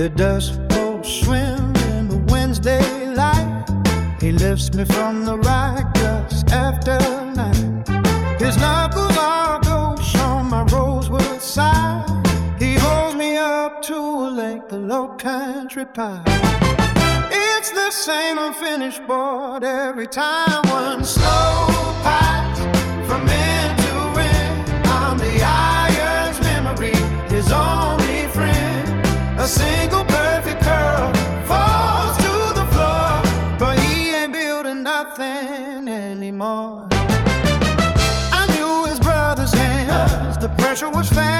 The dust boat swim in the Wednesday light. He lifts me from the right just after night. His knuckles are ghosts on my rosewood side. He holds me up to a lake, the low country pie. It's the same unfinished board every time. One slow pies from end to end. I'm the iron's memory, his only friend. A single perfect curl falls to the floor, but he ain't building nothing anymore. I knew his brother's hands, the pressure was fast.